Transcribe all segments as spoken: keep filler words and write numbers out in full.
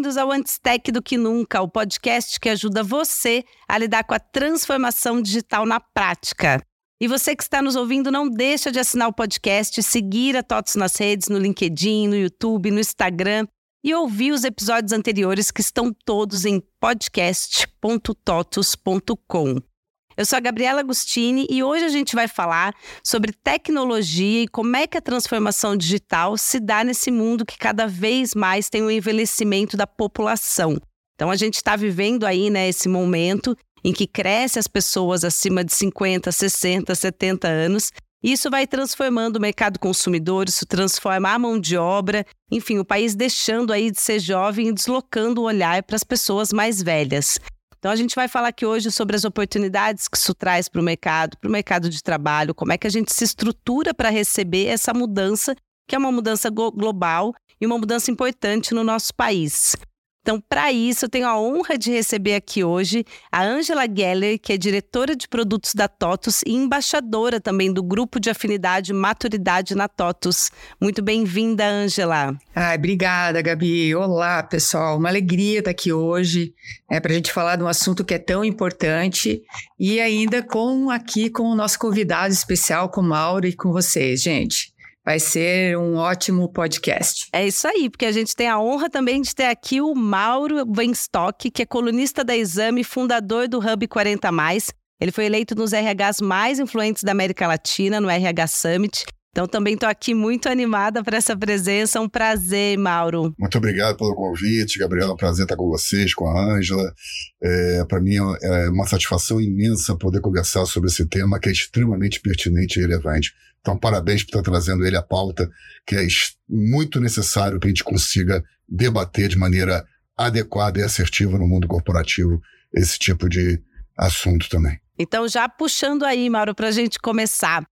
bem-vindos ao Antes Tech do que Nunca, o podcast que ajuda você a lidar com a transformação digital na prática. E você que está nos ouvindo, não deixa de assinar o podcast, seguir a TOTOS nas redes, no LinkedIn, no YouTube, no Instagram e ouvir os episódios anteriores que estão todos em podcast ponto totos ponto com. Eu sou a Gabriela Agostini e hoje a gente vai falar sobre tecnologia e como é que a transformação digital se dá nesse mundo que cada vez mais tem um envelhecimento da população. Então a gente está vivendo aí, né, esse momento em que cresce as pessoas acima de cinquenta, sessenta, setenta anos. Isso vai transformando o mercado consumidor, isso transforma a mão de obra, enfim, o país deixando aí de ser jovem e deslocando o olhar para as pessoas mais velhas. Então a gente vai falar aqui hoje sobre as oportunidades que isso traz para o mercado, para o mercado de trabalho, como é que a gente se estrutura para receber essa mudança, que é uma mudança global e uma mudança importante no nosso país. Então, para isso, eu tenho a honra de receber aqui hoje a Ângela Geller, que é diretora de produtos da TOTOS e embaixadora também do Grupo de Afinidade e Maturidade na TOTOS. Muito bem-vinda, Ângela. Ai, obrigada, Gabi. Olá, pessoal. Uma alegria estar aqui hoje é, para a gente falar de um assunto que é tão importante e ainda com aqui com o nosso convidado especial, com o Mauro e com vocês, gente. Vai ser um ótimo podcast. É isso aí, porque a gente tem a honra também de ter aqui o Mauro Weinstock, que é colunista da Exame e fundador do Hub quarenta mais. Ele foi eleito nos R Hs mais influentes da América Latina, no R H Summit. Então também estou aqui muito animada para essa presença. Um prazer, Mauro. Muito obrigado pelo convite, Gabriela. É um prazer estar com vocês, com a Ângela. É, para mim é uma satisfação imensa poder conversar sobre esse tema que é extremamente pertinente e relevante. Então, parabéns por estar trazendo ele à pauta, que é muito necessário que a gente consiga debater de maneira adequada e assertiva no mundo corporativo esse tipo de assunto também. Então, já puxando aí, Mauro, para a gente começar,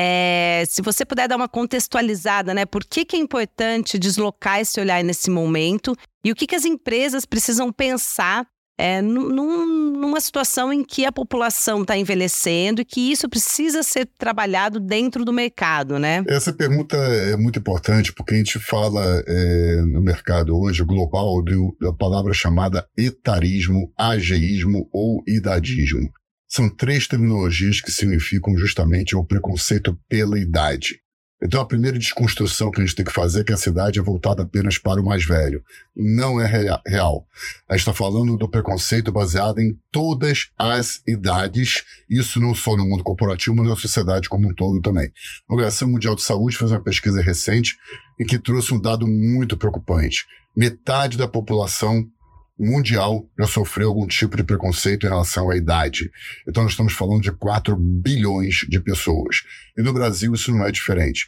é, se você puder dar uma contextualizada, né? Por que que é importante deslocar esse olhar nesse momento e o que que as empresas precisam pensar É, num, numa situação em que a população está envelhecendo e que isso precisa ser trabalhado dentro do mercado, né? Essa pergunta é muito importante porque a gente fala é, no mercado hoje global do, da palavra chamada etarismo, ageísmo ou idadismo. São três terminologias que significam justamente o preconceito pela idade. Então, a primeira desconstrução que a gente tem que fazer é que a cidade é voltada apenas para o mais velho. Não é real. A gente está falando do preconceito baseado em todas as idades, isso não só no mundo corporativo, mas na sociedade como um todo também. A Organização Mundial de Saúde fez uma pesquisa recente em que trouxe um dado muito preocupante. Metade da população mundial já sofreu algum tipo de preconceito em relação à idade. Então nós estamos falando de quatro bilhões de pessoas. E no Brasil isso não é diferente.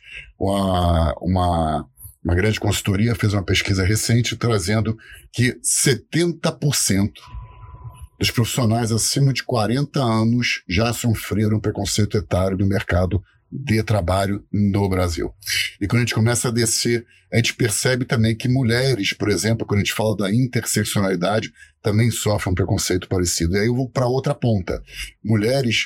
Uma, uma, uma grande consultoria fez uma pesquisa recente trazendo que setenta por cento dos profissionais acima de quarenta anos já sofreram preconceito etário no mercado de trabalho no Brasil. E quando a gente começa a descer, a gente percebe também que mulheres, por exemplo, quando a gente fala da interseccionalidade, também sofrem um preconceito parecido. E aí eu vou para outra ponta. Mulheres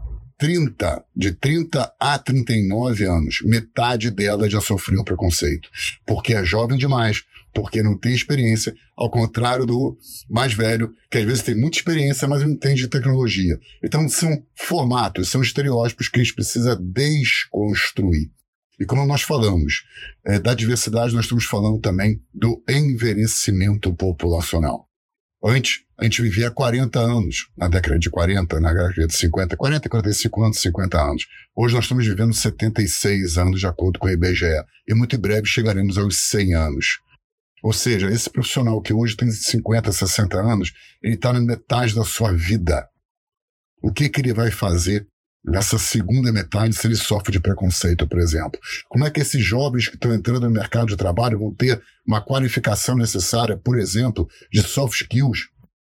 trinta, de trinta a trinta e nove anos, metade delas já sofreu preconceito. Porque é jovem demais, porque não tem experiência, ao contrário do mais velho, que às vezes tem muita experiência, mas não entende de tecnologia. Então são formatos, são estereótipos que a gente precisa desconstruir. E como nós falamos é, da diversidade, nós estamos falando também do envelhecimento populacional. Antes, a gente vivia quarenta anos, na década de quarenta, na década de cinquenta, quarenta, quarenta e cinco anos, cinquenta anos. Hoje nós estamos vivendo setenta e seis anos, de acordo com o I B G E. E muito em breve chegaremos aos cem anos. Ou seja, esse profissional que hoje tem cinquenta, sessenta anos, ele está na metade da sua vida. O que, que ele vai fazer nessa segunda metade se ele sofre de preconceito, por exemplo? Como é que esses jovens que estão entrando no mercado de trabalho vão ter uma qualificação necessária, por exemplo, de soft skills,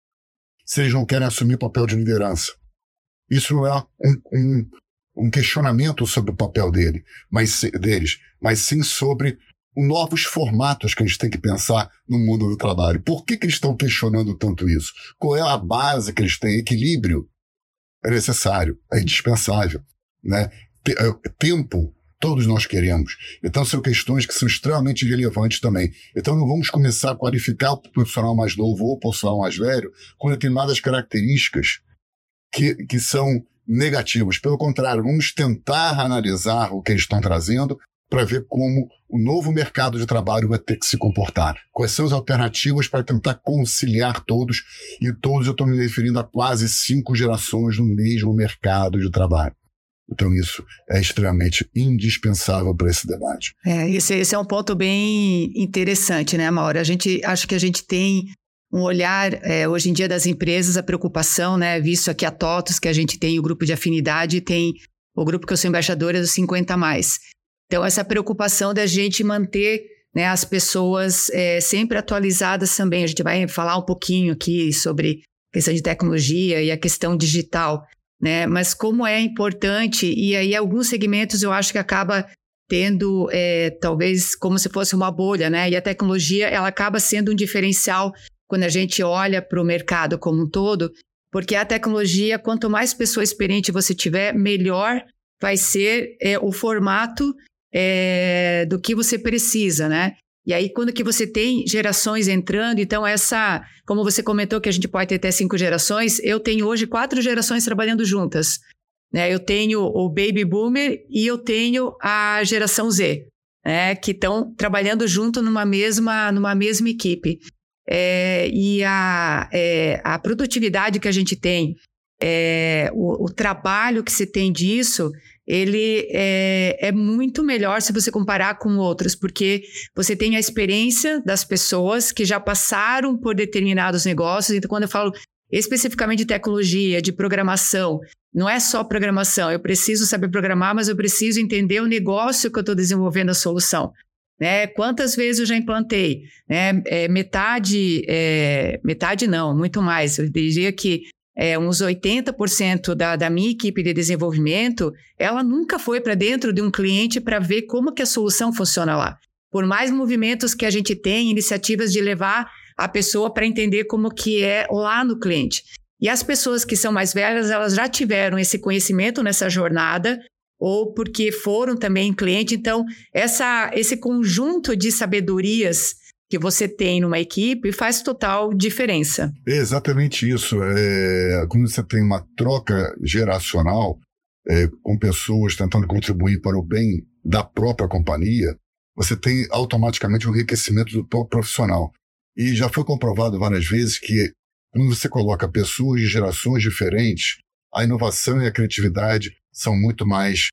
se eles não querem assumir papel de liderança? Isso não é um, um, um questionamento sobre o papel dele, mas, deles, mas sim sobre novos formatos que a gente tem que pensar no mundo do trabalho. Por que, que eles estão questionando tanto isso? Qual é a base que eles têm? Equilíbrio é necessário, é indispensável, né? Tempo todos nós queremos. Então são questões que são extremamente relevantes também. Então não vamos começar a qualificar o profissional mais novo ou o profissional mais velho com determinadas características que, que são negativas. Pelo contrário, vamos tentar analisar o que eles estão trazendo para ver como o novo mercado de trabalho vai ter que se comportar. Quais são as alternativas para tentar conciliar todos, e todos eu estou me referindo a quase cinco gerações no mesmo mercado de trabalho. Então isso é extremamente indispensável para esse debate. É, esse, esse é um ponto bem interessante, né, Mauro? A gente acho que a gente tem um olhar, é, hoje em dia, das empresas, a preocupação, né, visto aqui a TOTUS, que a gente tem o grupo de afinidade, tem o grupo que eu sou embaixadora dos cinquenta mais. Então, essa preocupação da gente manter, né, as pessoas é, sempre atualizadas também. A gente vai falar um pouquinho aqui sobre a questão de tecnologia e a questão digital, né? Mas como é importante, e aí alguns segmentos eu acho que acaba tendo, é, talvez, como se fosse uma bolha, né? E a tecnologia, ela acaba sendo um diferencial quando a gente olha para o mercado como um todo, porque a tecnologia, quanto mais pessoa experiente você tiver, melhor vai ser é, o formato É, do que você precisa, né? E aí, quando que você tem gerações entrando, então essa, como você comentou que a gente pode ter até cinco gerações, eu tenho hoje quatro gerações trabalhando juntas, né? Eu tenho o Baby Boomer e eu tenho a geração Z, né? Que estão trabalhando junto numa mesma, numa mesma equipe. É, e a, é, a produtividade que a gente tem, é, o, o trabalho que se tem disso, ele é, é muito melhor se você comparar com outros, porque você tem a experiência das pessoas que já passaram por determinados negócios. Então, quando eu falo especificamente de tecnologia, de programação, não é só programação, eu preciso saber programar, mas eu preciso entender o negócio que eu estou desenvolvendo a solução. Né? Quantas vezes eu já implantei? Né? É, metade, é, metade não, muito mais. Eu diria que É, uns oitenta por cento da, da minha equipe de desenvolvimento, ela nunca foi para dentro de um cliente para ver como que a solução funciona lá. Por mais movimentos que a gente tem, iniciativas de levar a pessoa para entender como que é lá no cliente. E as pessoas que são mais velhas, elas já tiveram esse conhecimento nessa jornada, ou porque foram também cliente. Então, essa, esse conjunto de sabedorias que você tem numa equipe faz total diferença. É exatamente isso. É, quando você tem uma troca geracional é, com pessoas tentando contribuir para o bem da própria companhia, você tem automaticamente um enriquecimento do próprio profissional. E já foi comprovado várias vezes que quando você coloca pessoas de gerações diferentes, a inovação e a criatividade são muito mais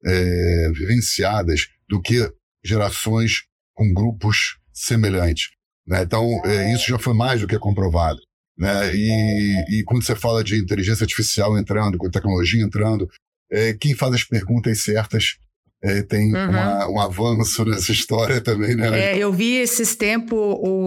é, vivenciadas do que gerações com grupos semelhantes, né? Então, é, isso já foi mais do que comprovado, né? E, e quando você fala de inteligência artificial entrando, com tecnologia entrando, é, quem faz as perguntas certas é, tem uhum. uma, um avanço nessa história também, né? É, eu vi esses tempos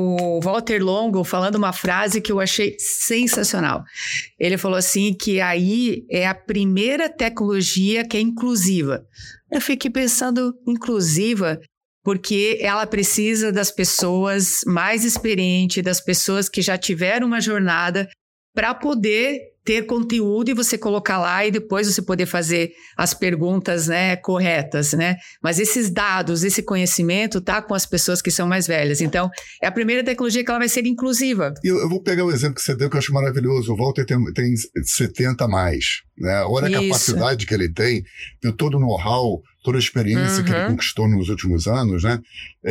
o Walter Longo falando uma frase que eu achei sensacional. Ele falou assim que aí é a primeira tecnologia que é inclusiva. Eu fiquei pensando, inclusiva, porque ela precisa das pessoas mais experientes, das pessoas que já tiveram uma jornada para poder ter conteúdo e você colocar lá e depois você poder fazer as perguntas, né, corretas, né? Mas esses dados, esse conhecimento tá com as pessoas que são mais velhas. Então, é a primeira tecnologia que ela vai ser inclusiva. Eu, eu vou pegar o exemplo que você deu que eu acho maravilhoso. O Walter tem, tem setenta a mais, né? Olha a Isso. capacidade que ele tem, de todo o know-how, toda a experiência uhum. que ele conquistou nos últimos anos, né?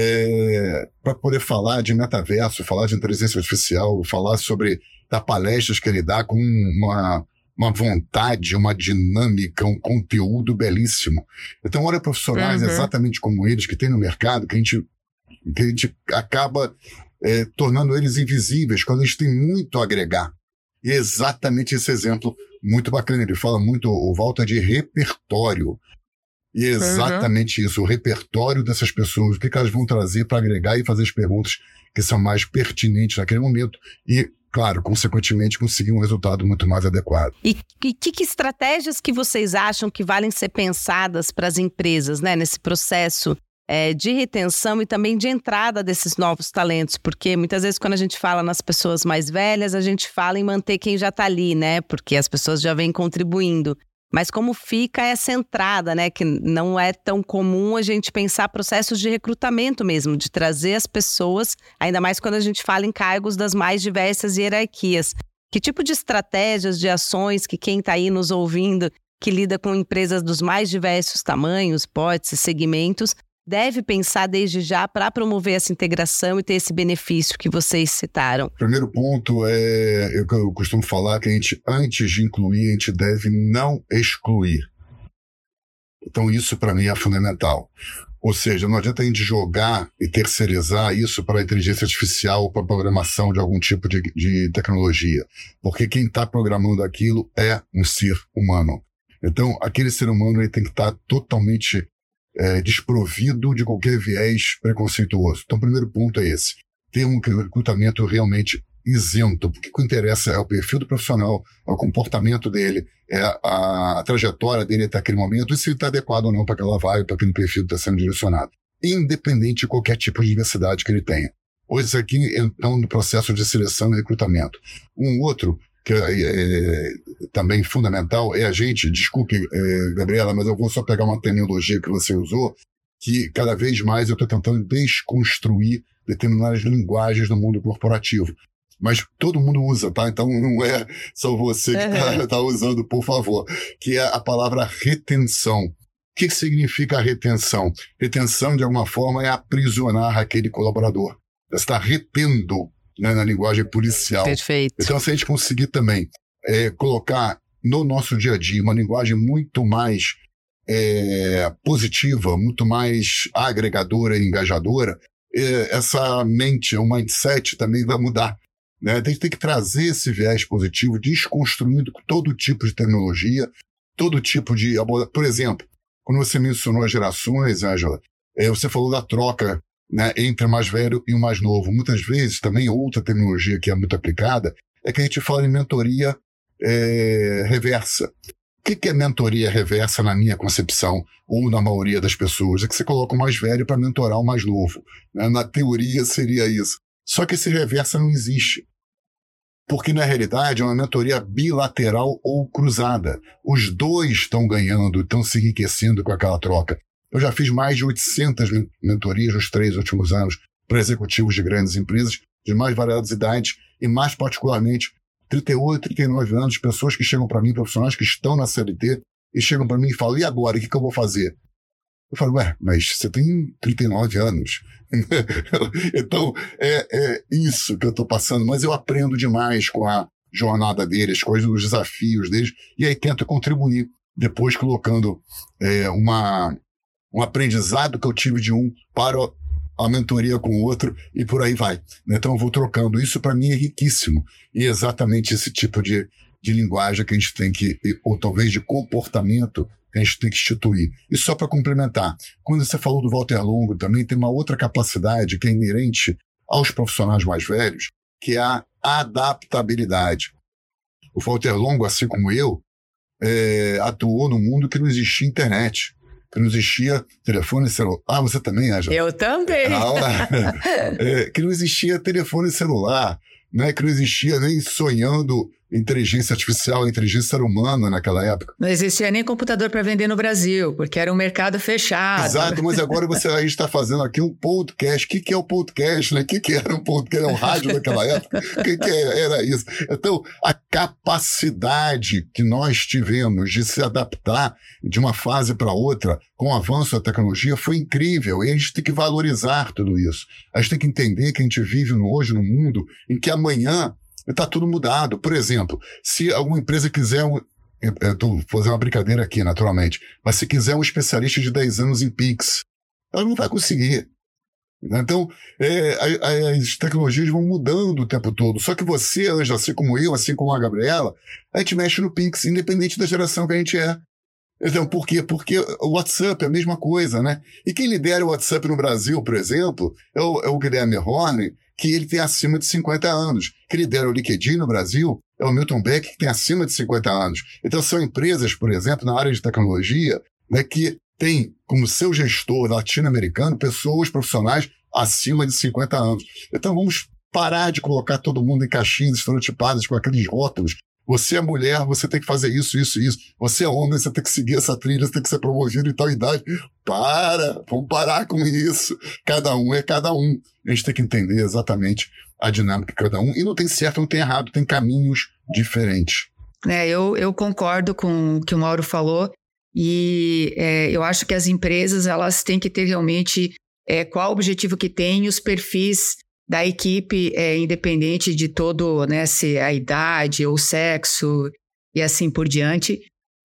É, para poder falar de metaverso, falar de inteligência artificial, falar sobre dar palestras que ele dá com uma, uma vontade, uma dinâmica, um conteúdo belíssimo. Então, olha profissionais uhum. exatamente como eles que tem no mercado, que a gente, que a gente acaba é, tornando eles invisíveis, quando eles têm muito a agregar. E é exatamente esse exemplo muito bacana. Ele fala muito, o Walter, de repertório. E é exatamente uhum. isso, o repertório dessas pessoas, o que, que elas vão trazer para agregar e fazer as perguntas que são mais pertinentes naquele momento e, claro, consequentemente, conseguir um resultado muito mais adequado. E que, que estratégias que vocês acham que valem ser pensadas para as empresas, né, nesse processo é, de retenção e também de entrada desses novos talentos? Porque muitas vezes quando a gente fala nas pessoas mais velhas, a gente fala em manter quem já está ali, né? Porque as pessoas já vêm contribuindo. Mas como fica essa entrada, né? Que não é tão comum a gente pensar processos de recrutamento mesmo, de trazer as pessoas, ainda mais quando a gente fala em cargos das mais diversas hierarquias. Que tipo de estratégias, de ações que quem está aí nos ouvindo, que lida com empresas dos mais diversos tamanhos, portes e segmentos, deve pensar desde já para promover essa integração e ter esse benefício que vocês citaram? Primeiro ponto é, eu, eu costumo falar que a gente, antes de incluir, a gente deve não excluir. Então isso para mim é fundamental. Ou seja, não adianta a gente jogar e terceirizar isso para a inteligência artificial ou para a programação de algum tipo de, de tecnologia. Porque quem está programando aquilo é um ser humano. Então aquele ser humano ele tem que estar totalmente É, desprovido de qualquer viés preconceituoso. Então, o primeiro ponto é esse. Ter um recrutamento realmente isento, porque o que interessa é o perfil do profissional, é o comportamento dele, é a, a trajetória dele até aquele momento, e se ele está adequado ou não para aquela vaga, para aquele perfil que está sendo direcionado, independente de qualquer tipo de diversidade que ele tenha. Hoje, isso aqui, então, no processo de seleção e recrutamento. Um outro que é, é também fundamental é a gente, desculpe, é, Gabriela, mas eu vou só pegar uma terminologia que você usou, que cada vez mais eu estou tentando desconstruir determinadas linguagens do mundo corporativo. Mas todo mundo usa, tá? Então não é só você que está uhum. tá usando, por favor, que é a palavra retenção. O que significa retenção? Retenção, de alguma forma, é aprisionar aquele colaborador. Você está retendo, né, na linguagem policial. Perfeito. Então, se a gente conseguir também é, colocar no nosso dia a dia uma linguagem muito mais é, positiva, muito mais agregadora e engajadora, é, essa mente, o mindset também vai mudar. Né? A gente tem que trazer esse viés positivo, desconstruindo todo tipo de tecnologia, todo tipo de... Por exemplo, quando você mencionou as gerações, Ângela, é, você falou da troca, né, entre o mais velho e o mais novo. Muitas vezes, também outra tecnologia que é muito aplicada, é que a gente fala em mentoria é, reversa. O que, que é mentoria reversa na minha concepção, ou na maioria das pessoas? É que você coloca o mais velho para mentorar o mais novo. Né? Na teoria seria isso. Só que esse reversa não existe. Porque, na realidade, é uma mentoria bilateral ou cruzada. Os dois estão ganhando, estão se enriquecendo com aquela troca. Eu já fiz mais de oitocentas mentorias nos três últimos anos para executivos de grandes empresas, de mais variadas idades, e mais particularmente trinta e oito, trinta e nove anos, pessoas que chegam para mim, profissionais que estão na C L T, e chegam para mim e falam, e agora, o que, que eu vou fazer? Eu falo, ué, mas você tem trinta e nove anos. Então, é, é isso que eu estou passando, mas eu aprendo demais com a jornada deles, com os desafios deles, e aí tento contribuir, depois colocando é, uma... um aprendizado que eu tive de um para a mentoria com o outro e por aí vai. Então eu vou trocando. Isso para mim é riquíssimo. E é exatamente esse tipo de, de linguagem que a gente tem que, ou talvez de comportamento, que a gente tem que instituir. E só para complementar, quando você falou do Walter Longo, também tem uma outra capacidade que é inerente aos profissionais mais velhos, que é a adaptabilidade. O Walter Longo, assim como eu, é, atuou num mundo que não existia internet, que não existia telefone celular. Ah, você também, Ângela? Eu também. Ah, é, que não existia telefone celular, né? Que não existia nem sonhando inteligência artificial, inteligência humana naquela época. Não existia nem computador para vender no Brasil, porque era um mercado fechado. Exato, mas agora você a gente está fazendo aqui um podcast. O que, que é o podcast? Né? O que, que era um podcast? Era um rádio naquela época? O que, que era isso? Então, a capacidade que nós tivemos de se adaptar de uma fase para outra com o avanço da tecnologia foi incrível, e a gente tem que valorizar tudo isso. A gente tem que entender que a gente vive hoje num mundo em que amanhã está tudo mudado. Por exemplo, se alguma empresa quiser, um, eu estou fazendo uma brincadeira aqui, naturalmente, mas se quiser um especialista de dez anos em Pix, ela não vai conseguir. Então, é, as tecnologias vão mudando o tempo todo. Só que você, Ângela, assim como eu, assim como a Gabriela, a gente mexe no Pix, independente da geração que a gente é. Então, por quê? Porque o WhatsApp é a mesma coisa, né? E quem lidera o WhatsApp no Brasil, por exemplo, é o, é o Guilherme Horner, que ele tem acima de cinquenta anos. Quem lidera o LinkedIn no Brasil é o Milton Beck, que tem acima de cinquenta anos. Então, são empresas, por exemplo, na área de tecnologia, né, que tem como seu gestor latino-americano pessoas profissionais acima de cinquenta anos. Então, vamos parar de colocar todo mundo em caixinhas estereotipadas com aqueles rótulos. Você é mulher, você tem que fazer isso, isso, isso. Você é homem, você tem que seguir essa trilha, você tem que ser promovido em tal idade. Para! Vamos parar com isso. Cada um é cada um. A gente tem que entender exatamente a dinâmica de cada um. E não tem certo, não tem errado, tem caminhos diferentes. É, eu, eu concordo com o que o Mauro falou. E é, eu acho que as empresas elas têm que ter realmente é, qual o objetivo que tem e os perfis da equipe, é, independente de todo, né, se a idade ou o sexo e assim por diante.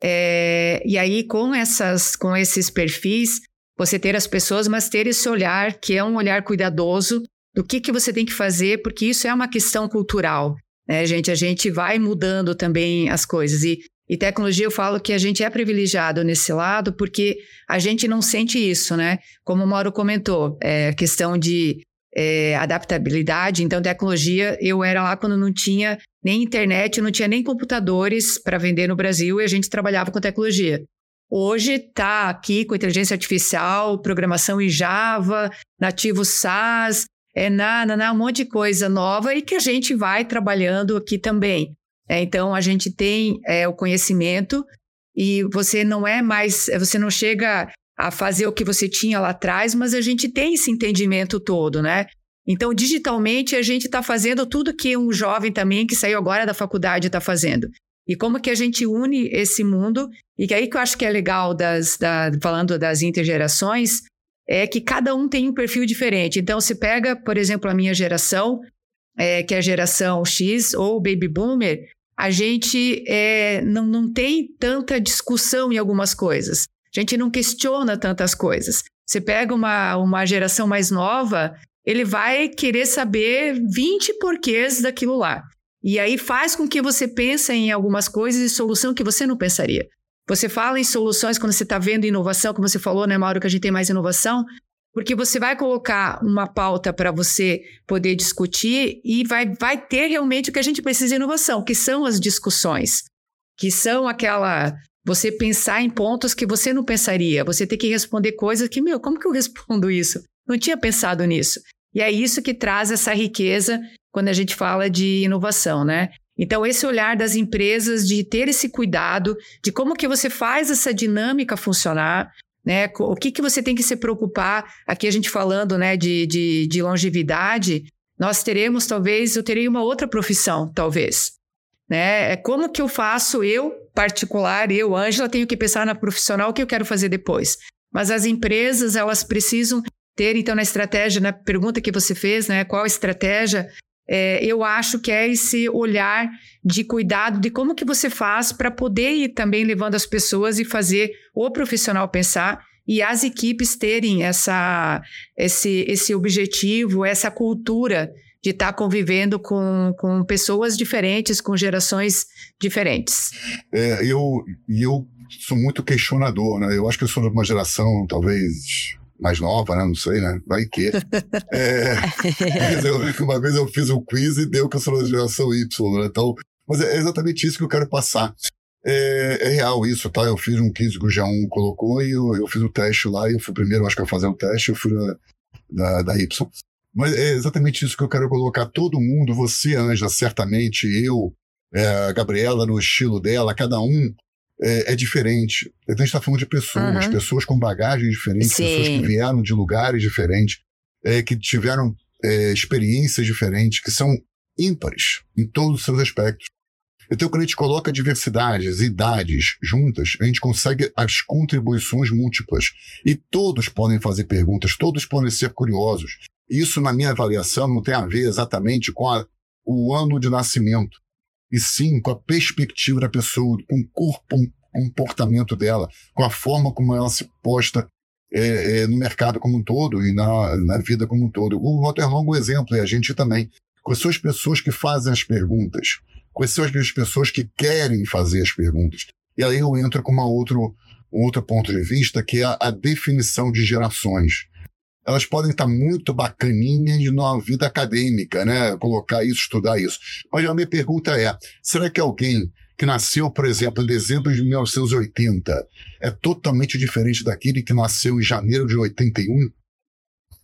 É, e aí, com, essas, com esses perfis, você ter as pessoas, mas ter esse olhar, que é um olhar cuidadoso do que, que você tem que fazer, porque isso é uma questão cultural, né, gente? A gente vai mudando também as coisas. E, e tecnologia, eu falo que a gente é privilegiado nesse lado, porque a gente não sente isso, né? Como o Mauro comentou, é questão de É, adaptabilidade. Então, tecnologia, eu era lá quando não tinha nem internet, não tinha nem computadores para vender no Brasil e a gente trabalhava com tecnologia. Hoje está aqui com inteligência artificial, programação em Java, nativo SaaS, é na, na, na, um monte de coisa nova e que a gente vai trabalhando aqui também. É, então, a gente tem é, o conhecimento e você não é mais, você não chega a fazer o que você tinha lá atrás, mas a gente tem esse entendimento todo, né? Então, digitalmente, a gente está fazendo tudo que um jovem também que saiu agora da faculdade está fazendo. E como que a gente une esse mundo, e que aí que eu acho que é legal, das, da, falando das intergerações, é que cada um tem um perfil diferente. Então, se pega, por exemplo, a minha geração, é, que é a geração X ou Baby Boomer, a gente é, não, não tem tanta discussão em algumas coisas. A gente não questiona tantas coisas. Você pega uma, uma geração mais nova, ele vai querer saber vinte porquês daquilo lá. E aí faz com que você pense em algumas coisas e solução que você não pensaria. Você fala em soluções quando você está vendo inovação, como você falou, né, Mauro, que a gente tem mais inovação, porque você vai colocar uma pauta para você poder discutir e vai, vai ter realmente o que a gente precisa de inovação, que são as discussões, que são aquela... Você pensar em pontos que você não pensaria. Você tem que responder coisas que, meu, como que eu respondo isso? Não tinha pensado nisso. E é isso que traz essa riqueza quando a gente fala de inovação, né? Então, esse olhar das empresas de ter esse cuidado de como que você faz essa dinâmica funcionar, né? O que que você tem que se preocupar. Aqui a gente falando, né, de, de, de longevidade, nós teremos, talvez, eu terei uma outra profissão, talvez. Né? É como que eu faço, eu, particular, eu, Ângela, tenho que pensar na profissional o que eu quero fazer depois. Mas as empresas, elas precisam ter, então, na estratégia, na pergunta que você fez, né, qual a estratégia, é, eu acho que é esse olhar de cuidado de como que você faz para poder ir também levando as pessoas e fazer o profissional pensar e as equipes terem essa, esse, esse objetivo, essa cultura de estar convivendo com, com pessoas diferentes, com gerações diferentes. É, eu, eu sou muito questionador, né? Eu acho que eu sou de uma geração, talvez, mais nova, né? Não sei, né? Vai que. É, mas eu, uma vez eu fiz um quiz e deu que eu sou da geração Y, né? Então, mas é exatamente isso que eu quero passar. É, é real isso, tá? Eu fiz um quiz que o G um colocou e eu, eu fiz o teste lá e eu fui primeiro, acho que a fazer o teste, eu fui da, da, da Y. Mas é exatamente isso que eu quero colocar. Todo mundo, você, Ângela, certamente, eu, é, a Gabriela, no estilo dela, cada um é, é diferente. Então a gente está falando de pessoas, uhum. pessoas com bagagens diferentes, Sim. pessoas que vieram de lugares diferentes, é, que tiveram é, experiências diferentes, que são ímpares em todos os seus aspectos. Então, quando a gente coloca diversidades, idades juntas, a gente consegue as contribuições múltiplas. E todos podem fazer perguntas, todos podem ser curiosos. Isso, na minha avaliação, não tem a ver exatamente com a, o ano de nascimento, e sim com a perspectiva da pessoa, com o corpo, com o comportamento dela, com a forma como ela se posta é, é, no mercado como um todo e na, na vida como um todo. O Waterlong, o exemplo, é a gente também. Quais são as pessoas que fazem as perguntas? Quais são as pessoas que querem fazer as perguntas? E aí eu entro com uma outro, um outro ponto de vista, que é a, a definição de gerações. Elas podem estar muito bacaninhas na vida acadêmica, né? Colocar isso, estudar isso. Mas a minha pergunta é, será que alguém que nasceu, por exemplo, em dezembro de mil novecentos e oitenta é totalmente diferente daquele que nasceu em janeiro de oitenta e um?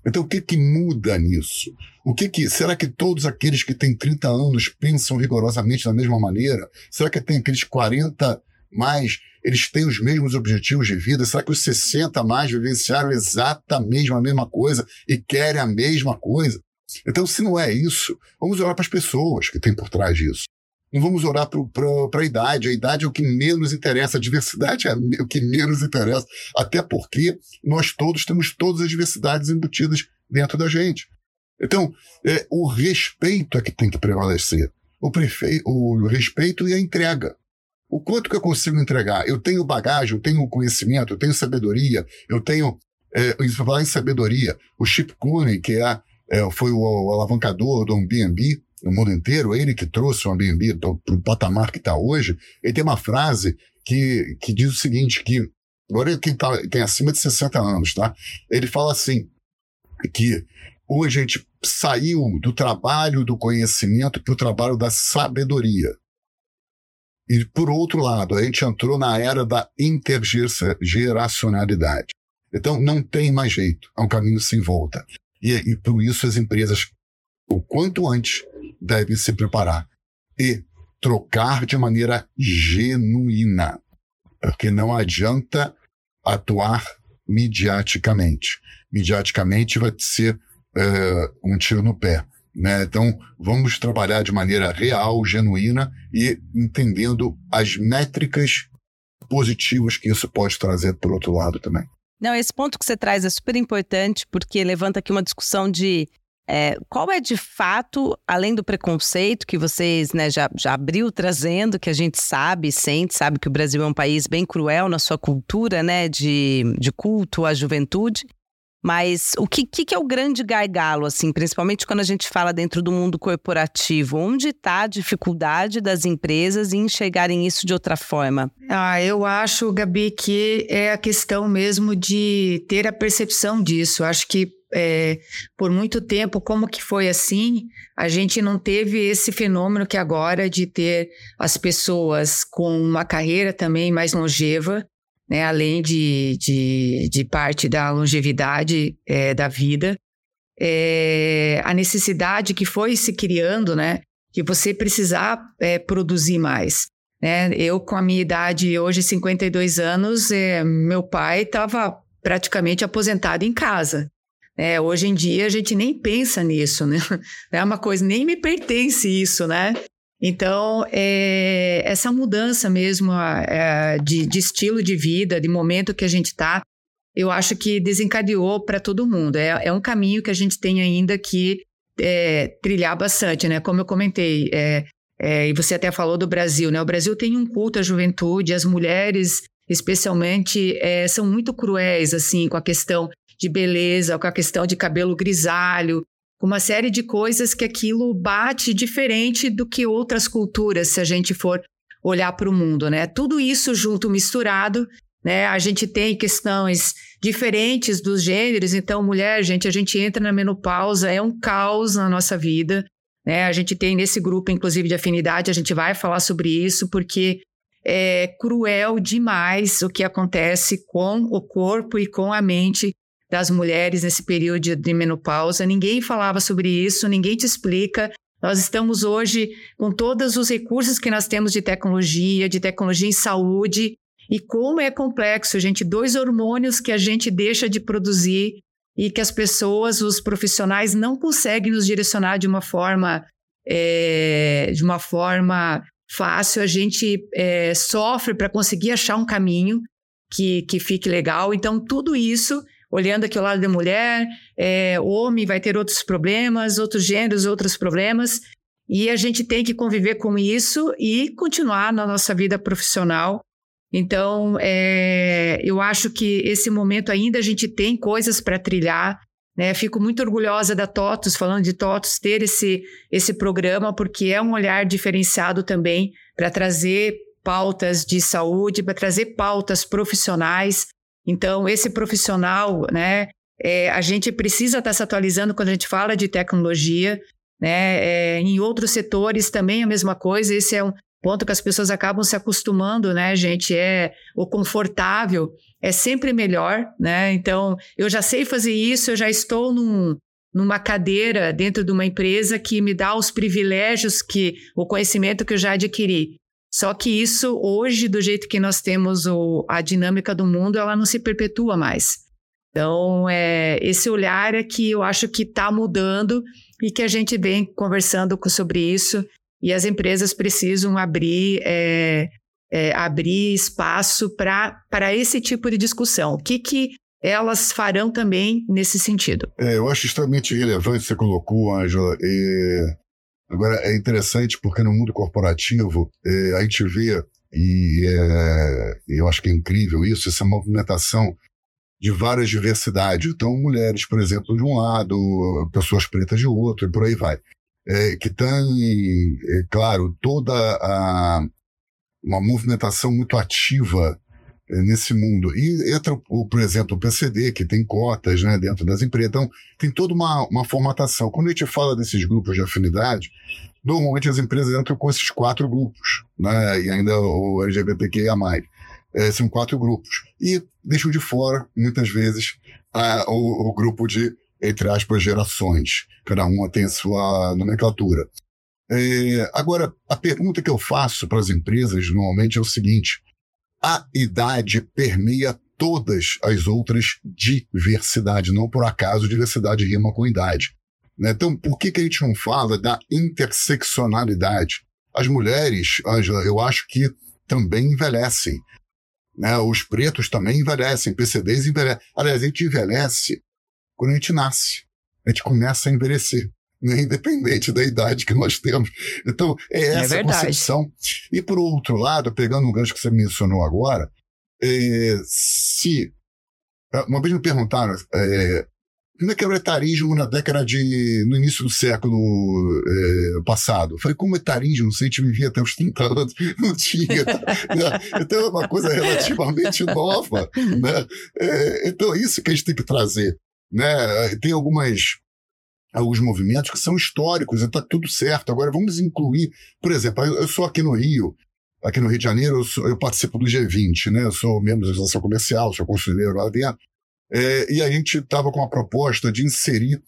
Então, o que que muda nisso? O que que, será que todos aqueles que têm trinta anos pensam rigorosamente da mesma maneira? Será que tem aqueles quarenta mais, eles têm os mesmos objetivos de vida? Será que os sessenta mais vivenciaram exatamente a mesma coisa e querem a mesma coisa? Então, se não é isso, vamos olhar para as pessoas que têm por trás disso. Não vamos olhar para a idade. A idade é o que menos interessa. A diversidade é o que menos interessa. Até porque nós todos temos todas as diversidades embutidas dentro da gente. Então, é, o respeito é que tem que prevalecer. O, prefe... o respeito e a entrega. O quanto que eu consigo entregar? Eu tenho bagagem, eu tenho conhecimento, eu tenho sabedoria, eu tenho... É, para falar em sabedoria, o Chip Coney, que é, é, foi o, o alavancador do Airbnb, no mundo inteiro, ele que trouxe o Airbnb para o patamar que está hoje, ele tem uma frase que, que diz o seguinte, que agora quem tá, tem acima de sessenta anos, tá? Ele fala assim, que hoje a gente saiu do trabalho do conhecimento para o trabalho da sabedoria. E, por outro lado, a gente entrou na era da intergeracionalidade. Então, não tem mais jeito, é um caminho sem volta. E, e por isso as empresas, o quanto antes, devem se preparar e trocar de maneira genuína, porque não adianta atuar midiaticamente. Midiaticamente vai ser é, um tiro no pé, né? Então, vamos trabalhar de maneira real, genuína e entendendo as métricas positivas que isso pode trazer por outro lado também. Não, esse ponto que você traz é super importante, porque levanta aqui uma discussão de É, qual é de fato, além do preconceito que vocês, né, já, já abriu trazendo, que a gente sabe, sente, sabe que o Brasil é um país bem cruel na sua cultura, né, de, de culto à juventude, mas o que, que, que é o grande gargalo, assim, principalmente quando a gente fala dentro do mundo corporativo? Onde está a dificuldade das empresas em enxergarem isso de outra forma? Ah, eu acho, Gabi, que é a questão mesmo de ter a percepção disso. Acho que É, por muito tempo, como que foi assim, a gente não teve esse fenômeno que agora de ter as pessoas com uma carreira também mais longeva, né, além de, de, de parte da longevidade é, da vida, é, a necessidade que foi se criando, né, de você precisar é, produzir mais. Né? Eu, com a minha idade hoje, cinquenta e dois anos, é, meu pai estava praticamente aposentado em casa. É, hoje em dia a gente nem pensa nisso, né? É uma coisa, nem me pertence isso, né? Então, é, essa mudança mesmo é, de, de estilo de vida, de momento que a gente está, eu acho que desencadeou para todo mundo. É, é um caminho que a gente tem ainda que é, trilhar bastante, né? Como eu comentei, é, é, e você até falou do Brasil, né? O Brasil tem um culto à juventude, as mulheres, especialmente, é, são muito cruéis, assim, com a questão de beleza, com a questão de cabelo grisalho, com uma série de coisas que aquilo bate diferente do que outras culturas, se a gente for olhar para o mundo, né? Tudo isso junto, misturado, né? A gente tem questões diferentes dos gêneros, então, mulher, gente, a gente entra na menopausa, é um caos na nossa vida, né? A gente tem nesse grupo, inclusive, de afinidade, a gente vai falar sobre isso, porque é cruel demais o que acontece com o corpo e com a mente das mulheres nesse período de menopausa. Ninguém falava sobre isso, ninguém te explica. Nós estamos hoje com todos os recursos que nós temos de tecnologia, de tecnologia em saúde, e como é complexo, gente, dois hormônios que a gente deixa de produzir e que as pessoas, os profissionais, não conseguem nos direcionar de uma forma, é, de uma forma fácil. A gente é, sofre para conseguir achar um caminho que, que fique legal. Então, tudo isso, olhando aqui ao lado da mulher, é, o homem vai ter outros problemas, outros gêneros, outros problemas, e a gente tem que conviver com isso e continuar na nossa vida profissional. Então, é, eu acho que esse momento ainda a gente tem coisas para trilhar, né? Fico muito orgulhosa da TOTUS, falando de TOTUS, ter esse, esse programa, porque é um olhar diferenciado também para trazer pautas de saúde, para trazer pautas profissionais. Então, esse profissional, né, é, a gente precisa estar se atualizando quando a gente fala de tecnologia, né, é, em outros setores também a mesma coisa. Esse é um, ponto que as pessoas acabam se acostumando, né, gente? É o confortável é sempre melhor, né? Então, eu já sei fazer isso, eu já estou num, numa cadeira dentro de uma empresa que me dá os privilégios, que o conhecimento que eu já adquiri. Só que isso, hoje, do jeito que nós temos o, a dinâmica do mundo, ela não se perpetua mais. Então, é, esse olhar é que eu acho que está mudando e que a gente vem conversando sobre isso, e as empresas precisam abrir... É, É, abrir espaço para esse tipo de discussão. O que, que elas farão também nesse sentido? É, eu acho extremamente relevante você colocou, Ângela. É, agora, é interessante porque no mundo corporativo é, a gente vê, e é, eu acho que é incrível isso, essa movimentação de várias diversidades. Então, mulheres, por exemplo, de um lado, pessoas pretas de outro, e por aí vai. É, que tem, é, claro, toda a uma movimentação muito ativa é, nesse mundo. E entra, por exemplo, o P C D, que tem cotas, né, dentro das empresas. Então, tem toda uma, uma formatação. Quando a gente fala desses grupos de afinidade, normalmente as empresas entram com esses quatro grupos, né, e ainda o L G B T Q I A mais. É, são quatro grupos. E deixam de fora, muitas vezes, a, o, o grupo de, entre aspas, gerações. Cada uma tem a sua nomenclatura. É, agora, a pergunta que eu faço para as empresas normalmente é o seguinte: a idade permeia todas as outras diversidades, não por acaso diversidade rima com idade, né? Então, por que, que a gente não fala da interseccionalidade? As mulheres, Ângela, eu acho que também envelhecem, né? Os pretos também envelhecem, P C Ds envelhecem. Aliás, a gente envelhece quando a gente nasce, a gente começa a envelhecer, né, independente da idade que nós temos. Então, é essa é a concepção. E, por outro lado, pegando um gancho que você mencionou agora, é, se... Uma vez me perguntaram é, como é que era o etarismo na década de... no início do século é, passado. Eu falei, como etarismo? Se a gente vivia até os trinta anos, não tinha. Né? Então, é uma coisa relativamente nova. Né? É, então, é isso que a gente tem que trazer. Né? Tem algumas... alguns movimentos que são históricos, e está tudo certo. Agora vamos incluir, por exemplo, eu sou aqui no Rio, aqui no Rio de Janeiro, eu, sou, eu participo do G vinte, né? Eu sou membro da Associação Comercial, sou conselheiro lá dentro, é, e a gente estava com a proposta de inserir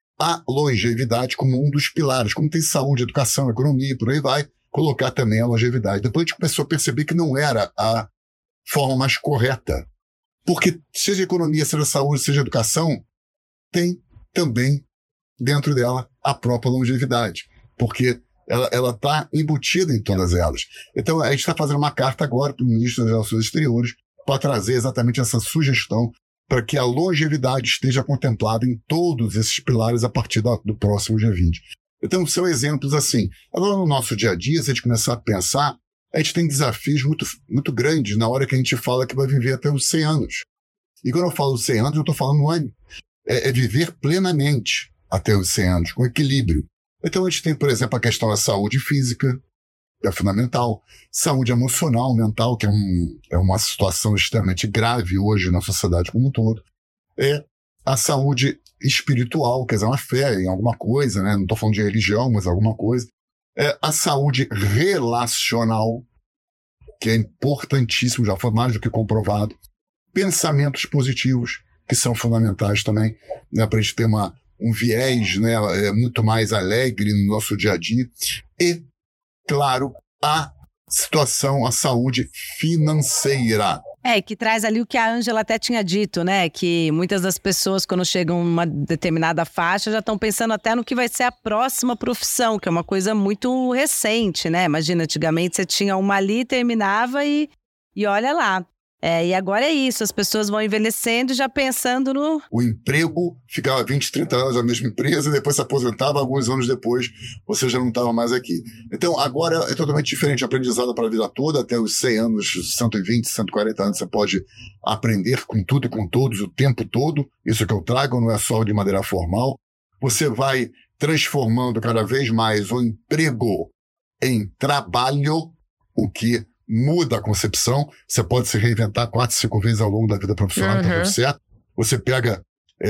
a longevidade como um dos pilares, como tem saúde, educação, economia, e por aí vai, colocar também a longevidade. Depois a gente começou a perceber que não era a forma mais correta, porque seja economia, seja saúde, seja educação, tem também dentro dela a própria longevidade, porque ela está embutida em todas elas. Então, a gente está fazendo uma carta agora para o ministro das Relações Exteriores para trazer exatamente essa sugestão para que a longevidade esteja contemplada em todos esses pilares a partir da, do próximo G vinte. Então, são exemplos assim. Agora, no nosso dia a dia, se a gente começar a pensar, a gente tem desafios muito, muito grandes na hora que a gente fala que vai viver até os cem anos. E quando eu falo cem anos, eu estou falando um ano. É, é viver plenamente até os cem anos, com equilíbrio. Então a gente tem, por exemplo, a questão da saúde física, que é fundamental, saúde emocional, mental, que é, um, é uma situação extremamente grave hoje na sociedade como um todo, é a saúde espiritual, quer dizer, uma fé em alguma coisa, né? Não estou falando de religião, mas alguma coisa, é a saúde relacional, que é importantíssimo, já foi mais do que comprovado, pensamentos positivos, que são fundamentais também, né, para a gente ter uma um viés, né, é, muito mais alegre no nosso dia a dia. E, claro, a situação, a saúde financeira. É, que traz ali o que a Ângela até tinha dito, né? Que muitas das pessoas, quando chegam a uma determinada faixa, já estão pensando até no que vai ser a próxima profissão, que é uma coisa muito recente, né? Imagina, antigamente você tinha uma ali, terminava e, e olha lá. É, e agora é isso, as pessoas vão envelhecendo já pensando no... O emprego ficava vinte, trinta anos na mesma empresa, depois se aposentava, alguns anos depois você já não estava mais aqui. Então agora é totalmente diferente, aprendizado para a vida toda, até os cem anos, cento e vinte, cento e quarenta anos, você pode aprender com tudo e com todos o tempo todo. Isso que eu trago não é só de maneira formal. Você vai transformando cada vez mais o emprego em trabalho, o que muda a concepção. Você pode se reinventar quatro, cinco vezes ao longo da vida profissional, uhum. Tá tudo certo. Você pega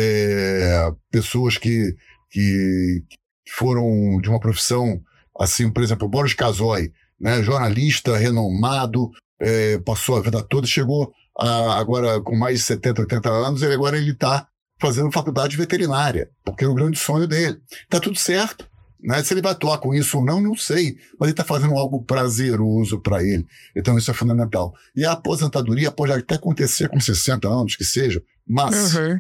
é, pessoas que, que foram de uma profissão, assim, por exemplo, o Boris Casoy, né? Jornalista renomado, é, passou a vida toda, chegou a, agora com mais de setenta, oitenta anos, e agora ele está fazendo faculdade veterinária, porque é o grande sonho dele. Está tudo certo. Né? Se ele vai atuar com isso ou não, não sei, mas ele está fazendo algo prazeroso para ele. Então isso é fundamental. E a aposentadoria pode até acontecer com sessenta anos, que seja, mas uhum.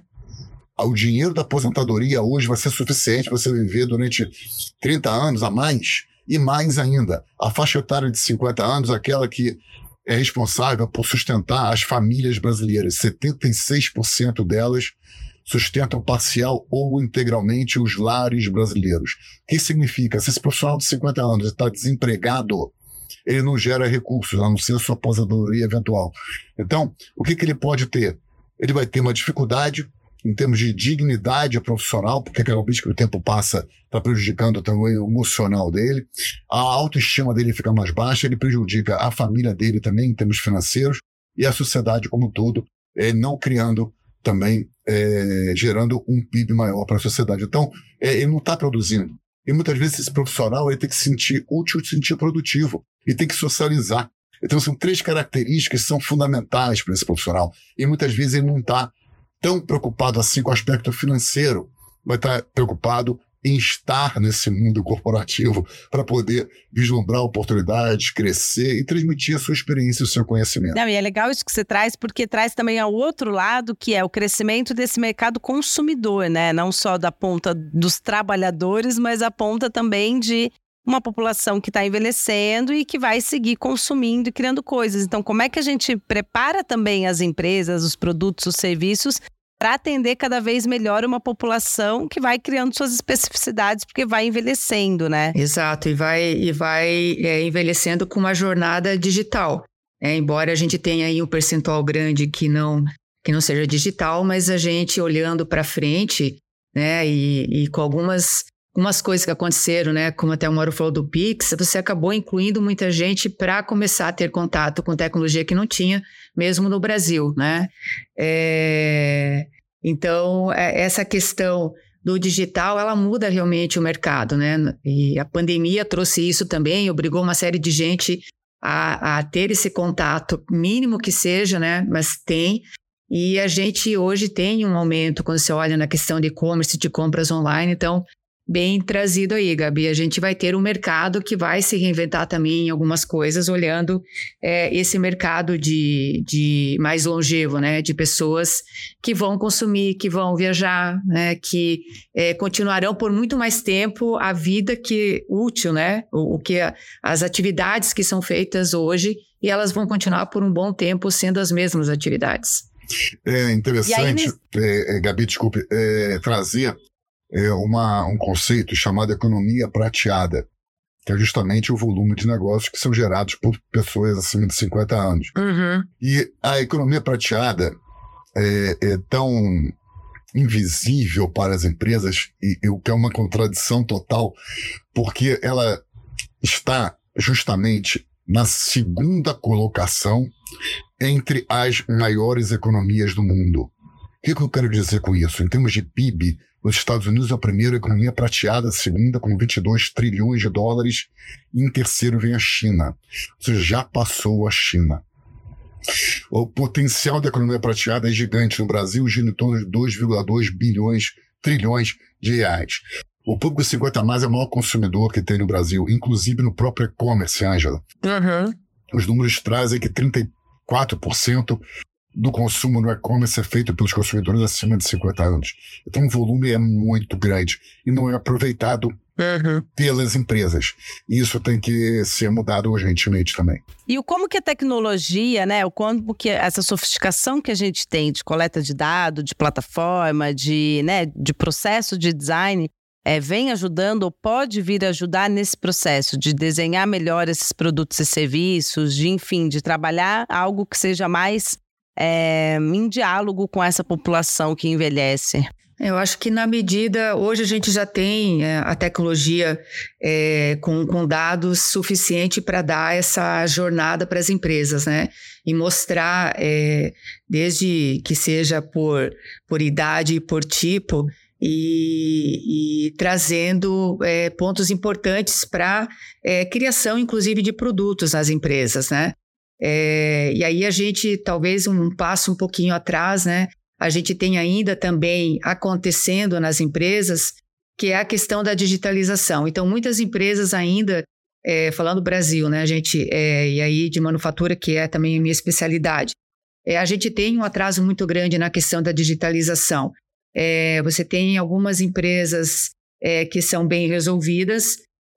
o dinheiro da aposentadoria hoje vai ser suficiente para você viver durante trinta anos a mais, e mais ainda. A faixa etária de cinquenta anos, aquela que é responsável por sustentar as famílias brasileiras, setenta e seis por cento delas sustentam parcial ou integralmente os lares brasileiros. O que significa? Se esse profissional de cinquenta anos está desempregado, ele não gera recursos, a não ser a sua aposentadoria eventual. Então, o que, que ele pode ter? Ele vai ter uma dificuldade em termos de dignidade profissional, porque realmente que o tempo passa está prejudicando também o emocional dele. A autoestima dele fica mais baixa, ele prejudica a família dele também em termos financeiros e a sociedade como um todo, é, não criando também é, gerando um P I B maior para a sociedade. Então, é, ele não está produzindo. E muitas vezes esse profissional ele tem que se sentir útil, se sentir produtivo, e tem que socializar. Então, são três características que são fundamentais para esse profissional. E muitas vezes ele não está tão preocupado assim com o aspecto financeiro, vai estar preocupado em estar nesse mundo corporativo para poder vislumbrar oportunidades, crescer e transmitir a sua experiência e o seu conhecimento. Não, e é legal isso que você traz, porque traz também ao outro lado, que é o crescimento desse mercado consumidor, né? Não só da ponta dos trabalhadores, mas a ponta também de uma população que está envelhecendo e que vai seguir consumindo e criando coisas. Então, como é que a gente prepara também as empresas, os produtos, os serviços para atender cada vez melhor uma população que vai criando suas especificidades, porque vai envelhecendo, né? Exato, e vai, e vai é, envelhecendo com uma jornada digital. É, embora a gente tenha aí um percentual grande que não, que não seja digital, mas a gente olhando para frente, né, e, e com algumas, algumas coisas que aconteceram, né, como até o Mauro falou do Pix, você acabou incluindo muita gente para começar a ter contato com tecnologia que não tinha, mesmo no Brasil, né? É, então, é, essa questão do digital, ela muda realmente o mercado, né? E a pandemia trouxe isso também, obrigou uma série de gente a, a ter esse contato, mínimo que seja, né? Mas tem. E a gente hoje tem um aumento quando você olha na questão de e-commerce, de compras online, então bem trazido aí, Gabi. A gente vai ter um mercado que vai se reinventar também em algumas coisas, olhando é, esse mercado de, de mais longevo, né? De pessoas que vão consumir, que vão viajar, né? Que é, continuarão por muito mais tempo a vida que útil, né? O, o que a, as atividades que são feitas hoje, e elas vão continuar por um bom tempo sendo as mesmas atividades. É interessante, aí, é, é, Gabi, desculpe, é, trazer É uma, um conceito chamado economia prateada, que é justamente o volume de negócios que são gerados por pessoas acima de cinquenta anos. Uhum. E a economia prateada é, é tão invisível para as empresas, e, e o que é uma contradição total, porque ela está justamente na segunda colocação entre as maiores economias do mundo. O que, que eu quero dizer com isso? Em termos de P I B, os Estados Unidos é a primeira economia prateada, a segunda com vinte e dois trilhões de dólares, e em terceiro vem a China. Ou seja, já passou a China. O potencial da economia prateada é gigante no Brasil, gira em torno de dois vírgula dois bilhões, trilhões de reais. O público cinquenta a mais é o maior consumidor que tem no Brasil, inclusive no próprio e-commerce, Ângela. Uhum. Os números trazem que trinta e quatro por cento do consumo no e-commerce é feito pelos consumidores acima de cinquenta anos. Então o volume é muito grande e não é aproveitado uhum. pelas empresas. E isso tem que ser mudado urgentemente também. E o como que a tecnologia, né, o como que essa sofisticação que a gente tem de coleta de dados, de plataforma, de, né, de processo de design, é, vem ajudando ou pode vir ajudar nesse processo de desenhar melhor esses produtos e serviços, de, enfim, de trabalhar algo que seja mais É, em diálogo com essa população que envelhece? Eu acho que na medida, hoje a gente já tem é, a tecnologia é, com, com dados suficiente para dar essa jornada para as empresas, né? E mostrar, é, desde que seja por, por idade e por tipo, e, e trazendo é, pontos importantes para é, criação, inclusive, de produtos nas empresas, né? É, e aí a gente, talvez um passo um pouquinho atrás, né? A gente tem ainda também acontecendo nas empresas, que é a questão da digitalização. Então, muitas empresas ainda, é, falando Brasil, né, a gente, é, e aí de manufatura, que é também a minha especialidade, é, a gente tem um atraso muito grande na questão da digitalização. É, você tem algumas empresas é, que são bem resolvidas,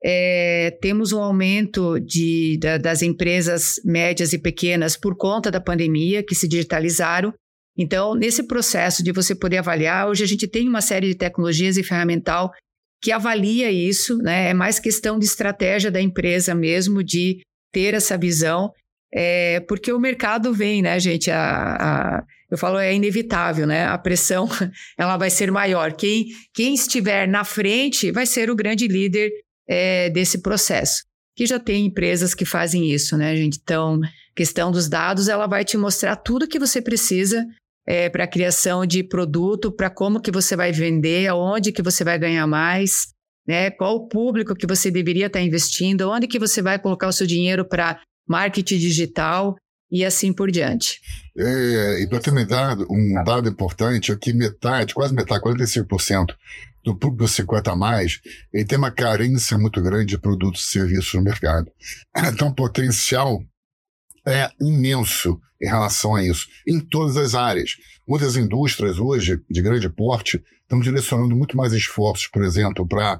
é, temos um aumento de, da, das empresas médias e pequenas por conta da pandemia, que se digitalizaram. Então, nesse processo de você poder avaliar, hoje a gente tem uma série de tecnologias e ferramental que avalia isso, né? É mais questão de estratégia da empresa mesmo, de ter essa visão, é, porque o mercado vem, né, gente? A, a, eu falo, é inevitável, né? A pressão ela vai ser maior. Quem, quem estiver na frente vai ser o grande líder é, desse processo. Que já tem empresas que fazem isso, né, gente? Então, questão dos dados, ela vai te mostrar tudo que você precisa é, para a criação de produto, para como que você vai vender, aonde que você vai ganhar mais, né? Qual o público que você deveria estar investindo, onde que você vai colocar o seu dinheiro para marketing digital e assim por diante. É, e para ter um dado, um dado importante é que metade, quase metade, quarenta e cinco por cento do público cinquenta a mais, ele tem uma carência muito grande de produtos e serviços no mercado. Então, o potencial é imenso em relação a isso, em todas as áreas. Muitas indústrias hoje, de grande porte, estão direcionando muito mais esforços, por exemplo, para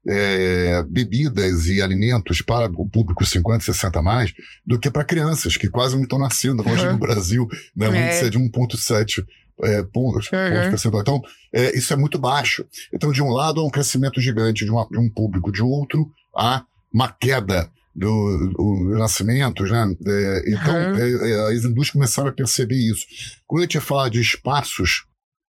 é, bebidas e alimentos para o público cinquenta, sessenta a mais, do que para crianças, que quase não estão nascendo hoje uhum. no Brasil, né? Um índice é de um vírgula sete é, pontos, uhum. pontos percentuais. Então, é, isso é muito baixo. Então, de um lado, há um crescimento gigante de, uma, de um público, de outro, há uma queda dos do nascimentos, né? É, então, uhum. é, as indústrias começaram a perceber isso. Quando a gente fala de espaços,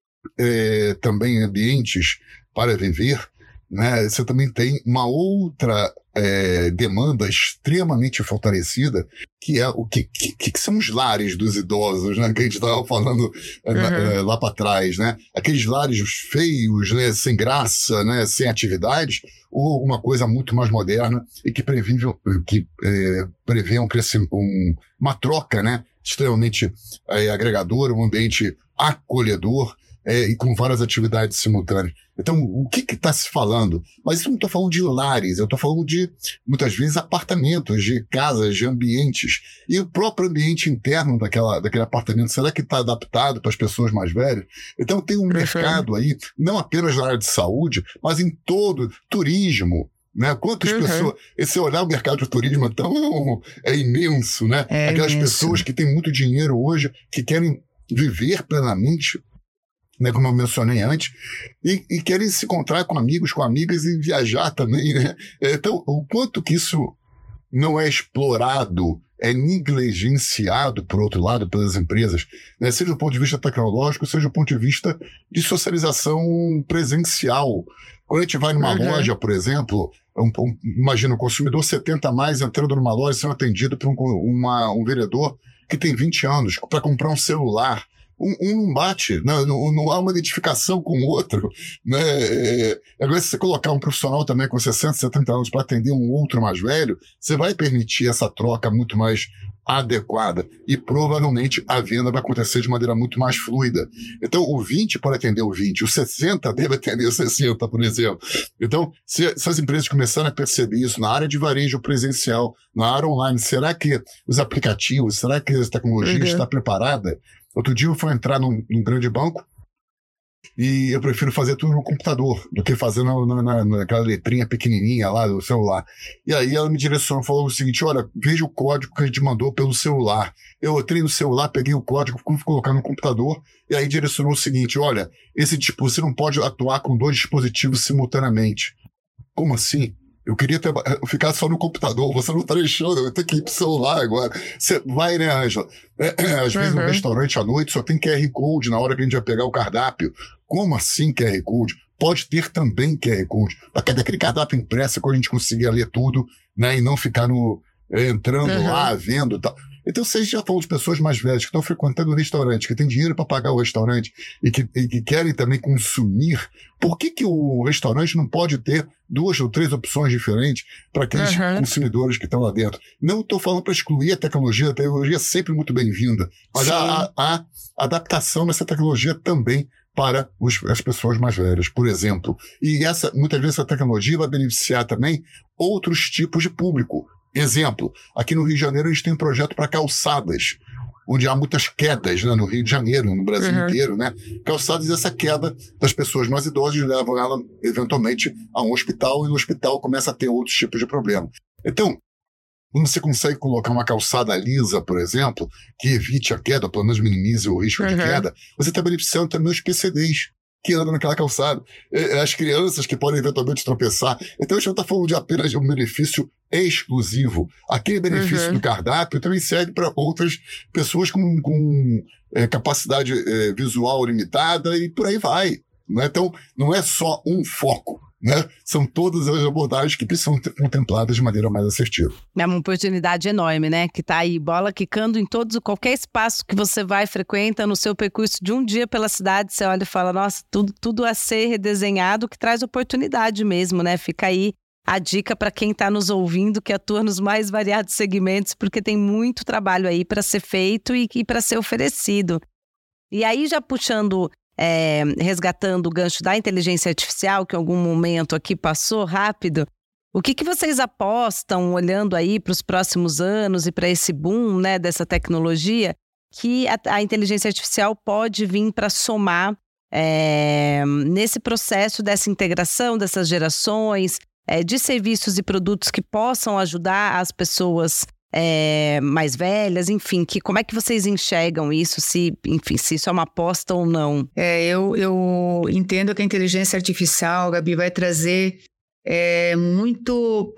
é, também ambientes para viver, né, você também tem uma outra é, demanda extremamente fortalecida, que é o que, que, que são os lares dos idosos, né, que a gente estava falando uhum. é, lá para trás, né? Aqueles lares feios, né, sem graça, né, sem atividades, ou uma coisa muito mais moderna e que prevê, que, é, prevê um crescimento, um, uma troca, né, extremamente é, agregadora, um ambiente acolhedor, É, e com várias atividades simultâneas. Então, o que está se falando? Mas isso não estou falando de lares, eu estou falando de, muitas vezes, apartamentos, de casas, de ambientes. E o próprio ambiente interno daquela, daquele apartamento, será que está adaptado para as pessoas mais velhas? Então, tem um mercado aí, não apenas na área de saúde, mas em todo, turismo, né? Quantas uhum. pessoas... Esse olhar o mercado de turismo é, tão, é imenso, né? É Aquelas imenso. pessoas que têm muito dinheiro hoje, que querem viver plenamente, né, como eu mencionei antes, e, e querem se encontrar com amigos, com amigas e viajar também, né? Então, o quanto que isso não é explorado, é negligenciado, por outro lado, pelas empresas, né? Seja do ponto de vista tecnológico, seja do ponto de vista de socialização presencial. Quando a gente vai numa uhum. loja, por exemplo, um, um, imagina um consumidor setenta a mais entrando numa loja sendo atendido por um, uma, um vendedor que tem vinte anos para comprar um celular. Um, um não bate, não, não, não há uma identificação com o outro, né? É, agora, se você colocar um profissional também com sessenta, setenta anos para atender um outro mais velho, você vai permitir essa troca muito mais adequada e provavelmente a venda vai acontecer de maneira muito mais fluida. Então, o vinte pode atender o vinte, o sessenta deve atender o sessenta, por exemplo. Então, se, se as empresas começarem a perceber isso na área de varejo presencial, na área online, será que os aplicativos, será que a tecnologia uhum. está preparada? Outro dia eu fui entrar num, num grande banco e eu prefiro fazer tudo no computador do que fazer na, na, naquela letrinha pequenininha lá do celular. E aí ela me direcionou e falou o seguinte: olha, veja o código que a gente mandou pelo celular. Eu entrei no celular, peguei o código, fui colocar no computador e aí direcionou o seguinte: olha, esse tipo, você não pode atuar com dois dispositivos simultaneamente. Como assim? Eu queria ter, ficar só no computador, você não está deixando, eu vou ter que ir pro celular agora. Você vai, né, Ângela? É, às vezes uhum. no restaurante à noite só tem Q R Code na hora que a gente vai pegar o cardápio. Como assim Q R Code? Pode ter também Q R Code. Aquele cardápio impresso, quando a gente conseguir ler tudo, né, e não ficar no, entrando uhum. lá, vendo e tal. Então, se a gente já falou de pessoas mais velhas que estão frequentando o restaurante, que têm dinheiro para pagar o restaurante e que, e que querem também consumir, por que, que o restaurante não pode ter duas ou três opções diferentes para aqueles uhum. consumidores que estão lá dentro? Não estou falando para excluir a tecnologia, a tecnologia é sempre muito bem-vinda, mas há, há adaptação nessa tecnologia também para os, as pessoas mais velhas, por exemplo. E essa, muitas vezes essa tecnologia vai beneficiar também outros tipos de público. Exemplo, aqui no Rio de Janeiro a gente tem um projeto para calçadas, onde há muitas quedas, né, no Rio de Janeiro, no Brasil uhum. inteiro, né? Calçadas, essa queda das pessoas mais idosas levam ela, eventualmente, a um hospital, e no hospital começa a ter outros tipos de problema. Então, quando você consegue colocar uma calçada lisa, por exemplo, que evite a queda, pelo menos minimize o risco uhum. de queda, você está beneficiando também os P C Ds que andam naquela calçada, as crianças que podem eventualmente tropeçar. Então a gente não está falando de apenas de um benefício exclusivo. Aquele benefício uhum. do cardápio também serve para outras pessoas com, com é, capacidade é, visual limitada e por aí vai. Né? Então não é só um foco. Né? São todas as abordagens que precisam ser contempladas de maneira mais assertiva. É uma oportunidade enorme, né? Que está aí, bola quicando em todos, qualquer espaço que você vai, frequenta no seu percurso de um dia pela cidade, você olha e fala, nossa, tudo, tudo a ser redesenhado, que traz oportunidade mesmo, né? Fica aí a dica para quem está nos ouvindo, que atua nos mais variados segmentos, porque tem muito trabalho aí para ser feito e, e para ser oferecido. E aí, já puxando... É, resgatando o gancho da inteligência artificial, que em algum momento aqui passou rápido, o que, que vocês apostam, olhando aí para os próximos anos e para esse boom, né, dessa tecnologia, que a, a inteligência artificial pode vir para somar é, nesse processo dessa integração dessas gerações, é, de serviços e produtos que possam ajudar as pessoas É, mais velhas, enfim, que, como é que vocês enxergam isso, se, enfim, se isso é uma aposta ou não? É, eu, eu entendo que a inteligência artificial, Gabi, vai trazer é, muito,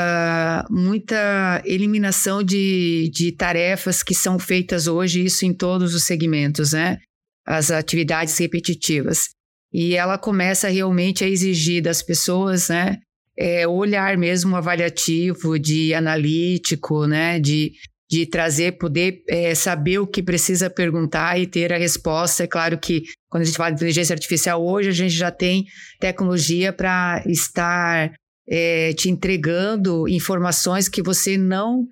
uh, muita eliminação de, de tarefas que são feitas hoje, isso em todos os segmentos, né? As atividades repetitivas. E ela começa realmente a exigir das pessoas, né? É, olhar mesmo avaliativo, de analítico, né, de, de trazer, poder é, saber o que precisa perguntar e ter a resposta. É claro que quando a gente fala de inteligência artificial hoje, a gente já tem tecnologia para estar é, te entregando informações que você não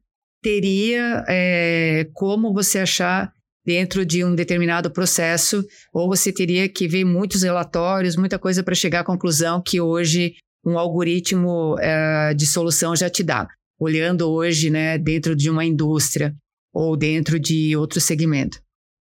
teria é, como você achar dentro de um determinado processo, ou você teria que ver muitos relatórios, muita coisa para chegar à conclusão que hoje um algoritmo uh, de solução já te dá, olhando hoje, né, dentro de uma indústria ou dentro de outro segmento.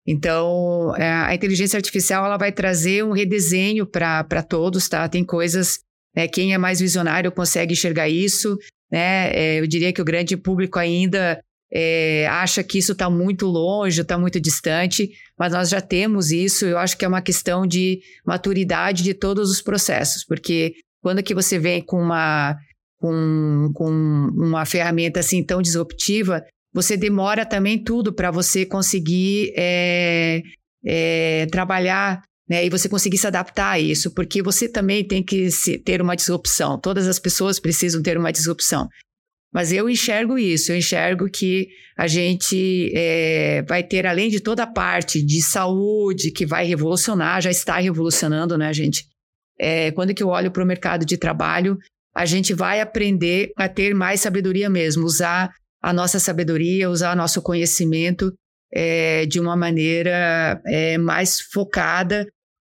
Então, uh, a inteligência artificial ela vai trazer um redesenho para todos, tá? Tem coisas, né, quem é mais visionário consegue enxergar isso, né? É, eu diria que o grande público ainda é, acha que isso está muito longe, está muito distante, mas nós já temos isso. Eu acho que é uma questão de maturidade de todos os processos, porque quando que você vem com uma, com, com uma ferramenta assim tão disruptiva, você demora também tudo para você conseguir é, é, trabalhar, né, e você conseguir se adaptar a isso, porque você também tem que se, ter uma disrupção. Todas as pessoas precisam ter uma disrupção. Mas eu enxergo isso, eu enxergo que a gente é, vai ter, além de toda a parte de saúde que vai revolucionar, já está revolucionando, né, gente? É, quando que eu olho para o mercado de trabalho, a gente vai aprender a ter mais sabedoria mesmo, usar a nossa sabedoria, usar o nosso conhecimento é, de uma maneira é, mais focada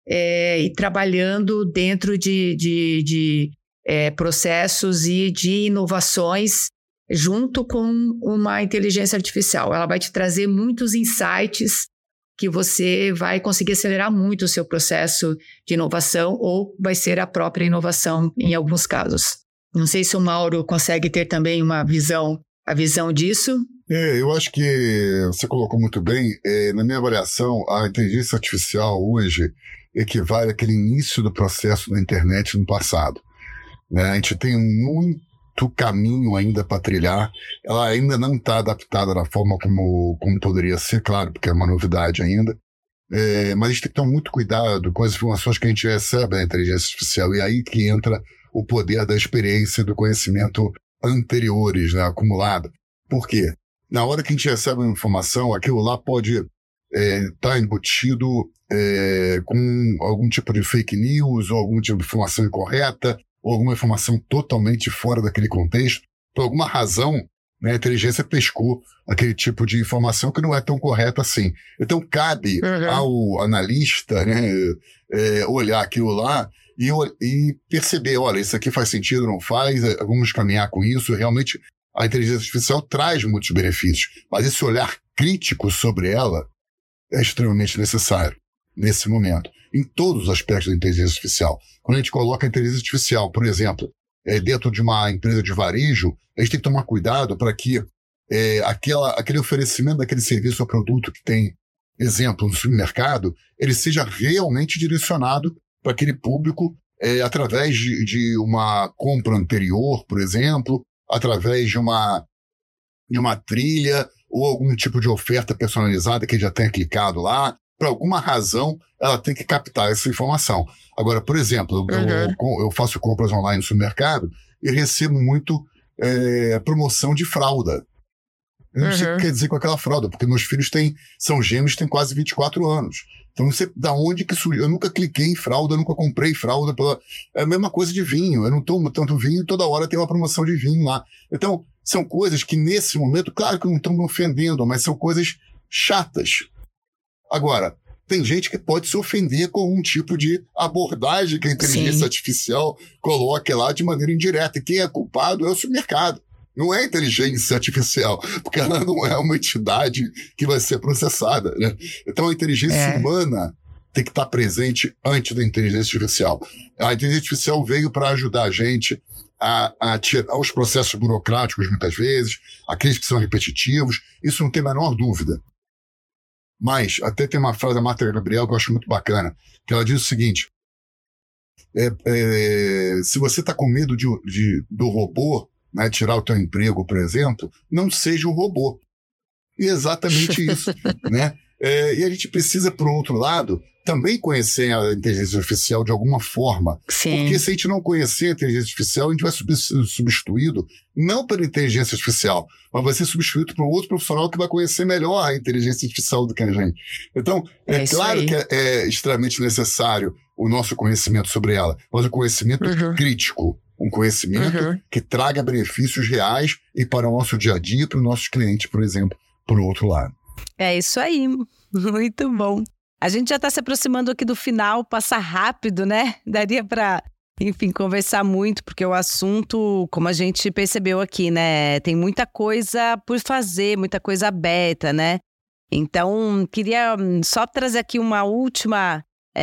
é, e trabalhando dentro de, de, de é, processos e de inovações junto com uma inteligência artificial. Ela vai te trazer muitos insights que você vai conseguir acelerar muito o seu processo de inovação, ou vai ser a própria inovação em alguns casos. Não sei se o Mauro consegue ter também uma visão, a visão disso. É, eu acho que você colocou muito bem. É, na minha avaliação, a inteligência artificial hoje equivale àquele início do processo da internet no passado. Né? A gente tem muito caminho ainda para trilhar, ela ainda não está adaptada da forma como, como poderia ser, claro, porque é uma novidade ainda, é, mas a gente tem que tomar muito cuidado com as informações que a gente recebe da inteligência artificial, e aí que entra o poder da experiência e do conhecimento anteriores, né, acumulado. Por quê? na hora que a gente recebe uma informação, aquilo lá pode estar é, tá embutido é, com algum tipo de fake news, ou algum tipo de informação incorreta, ou alguma informação totalmente fora daquele contexto. Por alguma razão, né, a inteligência pescou aquele tipo de informação que não é tão correta assim. Então, cabe uhum. ao analista, né, é, olhar aquilo lá e, e perceber, olha, isso aqui faz sentido, não faz, vamos caminhar com isso. Realmente, a inteligência artificial traz muitos benefícios, mas esse olhar crítico sobre ela é extremamente necessário nesse momento, em todos os aspectos da inteligência artificial. Quando a gente coloca a inteligência artificial, por exemplo, é, dentro de uma empresa de varejo, a gente tem que tomar cuidado para que é, aquela, aquele oferecimento daquele serviço ou produto que tem, exemplo, no supermercado, ele seja realmente direcionado para aquele público é, através de, de uma compra anterior, por exemplo, através de uma, de uma trilha ou algum tipo de oferta personalizada que ele já tenha clicado lá. Por alguma razão, ela tem que captar essa informação. Agora, por exemplo, uhum. eu, eu faço compras online no supermercado e recebo muito é, promoção de fralda. Eu não uhum. sei o que quer dizer com aquela fralda, porque meus filhos têm, são gêmeos, têm quase vinte e quatro anos. Então, não sei da onde que surgiu. Eu nunca cliquei em fralda, eu nunca comprei fralda. Pela... É a mesma coisa de vinho. Eu não tomo tanto vinho e toda hora tem uma promoção de vinho lá. Então, são coisas que nesse momento, claro que não estão me ofendendo, mas são coisas chatas. Agora, tem gente que pode se ofender com um tipo de abordagem que a inteligência Sim. artificial coloca lá de maneira indireta. E quem é culpado é o supermercado. Não é a inteligência artificial, porque ela não é uma entidade que vai ser processada, né? Então, a inteligência é. humana tem que estar presente antes da inteligência artificial. A inteligência artificial veio para ajudar a gente a, a tirar os processos burocráticos, muitas vezes, aqueles que são repetitivos. Isso não tem a menor dúvida. Mas, até tem uma frase da Marta Gabriel que eu acho muito bacana, que ela diz o seguinte, é, é, se você está com medo de, de, do robô, né, tirar o teu emprego, por exemplo, não seja um robô. E é exatamente isso. né? É, e a gente precisa, por outro lado, também conhecer a inteligência artificial de alguma forma. Sim. Porque se a gente não conhecer a inteligência artificial, a gente vai ser substituído não pela inteligência artificial, mas vai ser substituído por um outro profissional que vai conhecer melhor a inteligência artificial do que a gente. Então, é, é claro aí. que é, é extremamente necessário o nosso conhecimento sobre ela, mas o conhecimento uhum. crítico. Um conhecimento uhum. que traga benefícios reais e para o nosso dia a dia, para os nossos clientes, por exemplo, por outro lado. É isso aí, muito bom. A gente já está se aproximando aqui do final, passa rápido, né? Daria para, enfim, conversar muito, porque o assunto, como a gente percebeu aqui, né? Tem muita coisa por fazer, muita coisa aberta, né? Então, queria só trazer aqui uma última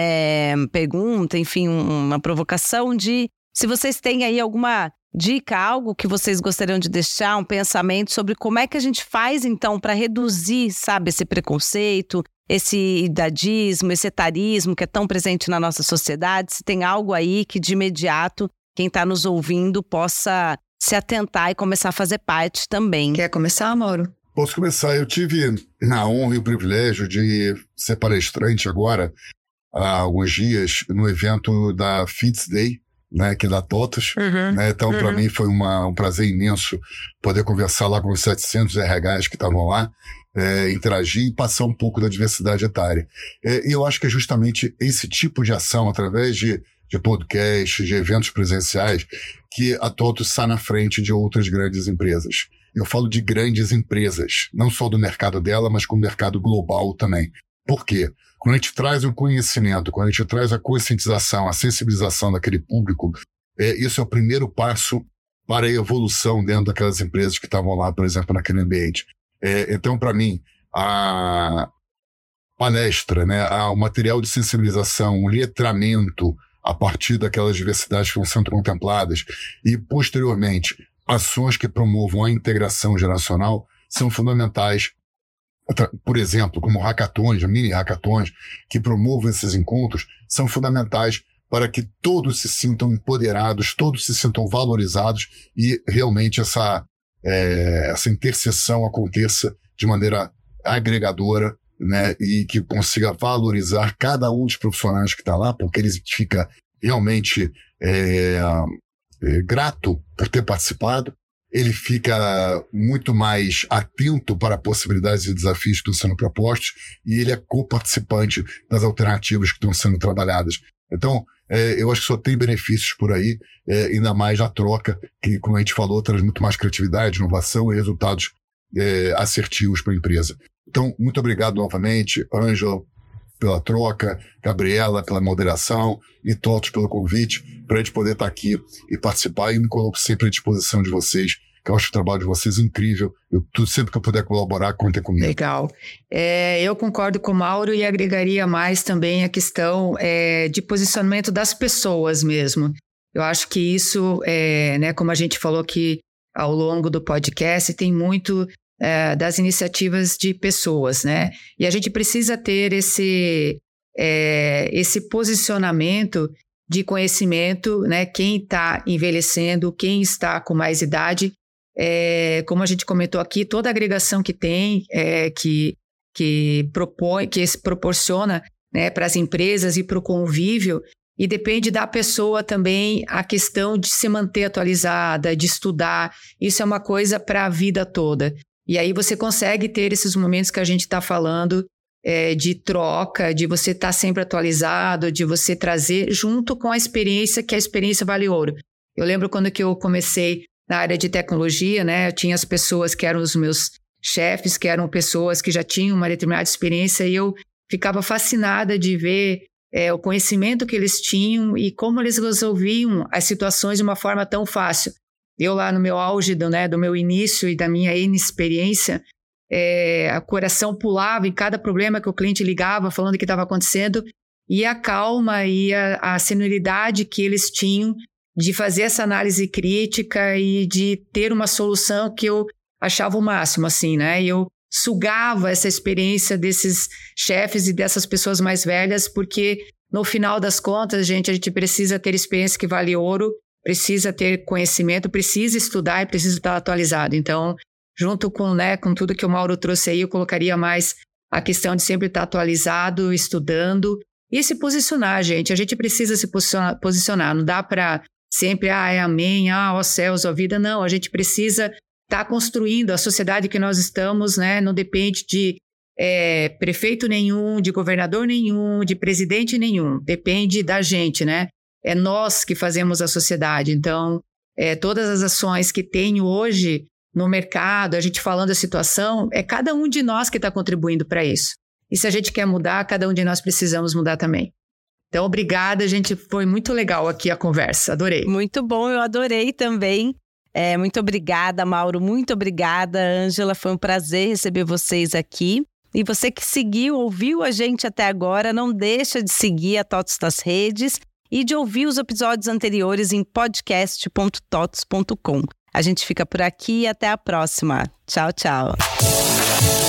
é, pergunta, enfim, uma provocação de... Se vocês têm aí alguma dica, algo que vocês gostariam de deixar, um pensamento sobre como é que a gente faz, então, para reduzir, sabe, esse preconceito, esse idadismo, esse etarismo que é tão presente na nossa sociedade. Se tem algo aí que, de imediato, quem está nos ouvindo possa se atentar e começar a fazer parte também. Quer começar, Mauro? Posso começar. Eu tive a honra e o privilégio de ser palestrante agora, há alguns dias, no evento da Feeds Day, né, que é da TOTUS, uhum, né, então uhum. para mim foi uma, um prazer imenso poder conversar lá com os setecentos R Hs que estavam lá, é, interagir e passar um pouco da diversidade etária. É, e eu acho que é justamente esse tipo de ação, através de, de podcasts, de eventos presenciais, que a TOTUS está na frente de outras grandes empresas. Eu falo de grandes empresas, não só do mercado dela, mas com o mercado global também. Por quê? Quando a gente traz o conhecimento, quando a gente traz a conscientização, a sensibilização daquele público, é, isso é o primeiro passo para a evolução dentro daquelas empresas que estavam lá, por exemplo, naquele ambiente. É, então, para mim, a palestra, né, a, o material de sensibilização, o letramento a partir daquelas diversidades que vão sendo contempladas e, posteriormente, ações que promovam a integração geracional são fundamentais. Por exemplo, como hackathons, mini hackathons, que promovam esses encontros, são fundamentais para que todos se sintam empoderados, todos se sintam valorizados e realmente essa, é, essa interseção aconteça de maneira agregadora, né, e que consiga valorizar cada um dos profissionais que está lá, porque ele fica realmente é, é, grato por ter participado. ele fica muito mais atento para possibilidades e desafios que estão sendo propostos e ele é co-participante das alternativas que estão sendo trabalhadas. Então, é, eu acho que só tem benefícios por aí, é, ainda mais a troca, que, como a gente falou, traz muito mais criatividade, inovação e resultados é, assertivos para a empresa. Então, muito obrigado novamente, Ângela, pela troca, Gabriela, pela moderação e todos pelo convite, para a gente poder estar aqui e participar, e me coloco sempre à disposição de vocês, que eu acho o trabalho de vocês incrível. Eu, tudo, sempre que eu puder colaborar, contem comigo. Legal. É, eu concordo com o Mauro e agregaria mais também a questão é, de posicionamento das pessoas mesmo. Eu acho que isso, é, né, como a gente falou aqui ao longo do podcast, tem muito é, das iniciativas de pessoas, né? E a gente precisa ter esse, é, esse posicionamento de conhecimento, né? Quem está envelhecendo, quem está com mais idade. É, como a gente comentou aqui, toda a agregação que tem, é, que, que, propõe, que se proporciona, né, para as empresas e para o convívio, e depende da pessoa também a questão de se manter atualizada, de estudar. Isso é uma coisa para a vida toda. E aí você consegue ter esses momentos que a gente está falando, é, de troca, de você estar tá sempre atualizado, de você trazer junto com a experiência, que a experiência vale ouro. Eu lembro quando que eu comecei na área de tecnologia, né? Eu tinha as pessoas que eram os meus chefes, que eram pessoas que já tinham uma determinada experiência, e eu ficava fascinada de ver é, o conhecimento que eles tinham e como eles resolviam as situações de uma forma tão fácil. Eu lá no meu auge do, né, do meu início e da minha inexperiência, é, o coração pulava em cada problema que o cliente ligava falando o que estava acontecendo, e a calma e a, a senioridade que eles tinham de fazer essa análise crítica e de ter uma solução que eu achava o máximo, assim, né? E eu sugava essa experiência desses chefes e dessas pessoas mais velhas, porque no final das contas, gente, a gente precisa ter experiência que vale ouro, precisa ter conhecimento, precisa estudar e precisa estar atualizado. Então, junto com, né, com tudo que o Mauro trouxe aí, eu colocaria mais a questão de sempre estar atualizado, estudando e se posicionar, gente. A gente precisa se posicionar, posicionar. Não dá para sempre, ah, é amém, ah, ó céus, ó vida. Não, a gente precisa estar construindo a sociedade que nós estamos, né? Não depende de é, prefeito nenhum, de governador nenhum, de presidente nenhum. Depende da gente, né? É nós que fazemos a sociedade. Então, é, todas as ações que tenho hoje no mercado, a gente falando da situação, é cada um de nós que está contribuindo para isso. E se a gente quer mudar, cada um de nós precisamos mudar também. Então, obrigada, gente. Foi muito legal aqui a conversa. Adorei. Muito bom, eu adorei também. É, muito obrigada, Mauro. Muito obrigada, Ângela. Foi um prazer receber vocês aqui. E você que seguiu, ouviu a gente até agora, não deixa de seguir a TOTOS nas redes e de ouvir os episódios anteriores em podcast ponto totos ponto com. A gente fica por aqui e até a próxima. Tchau, tchau.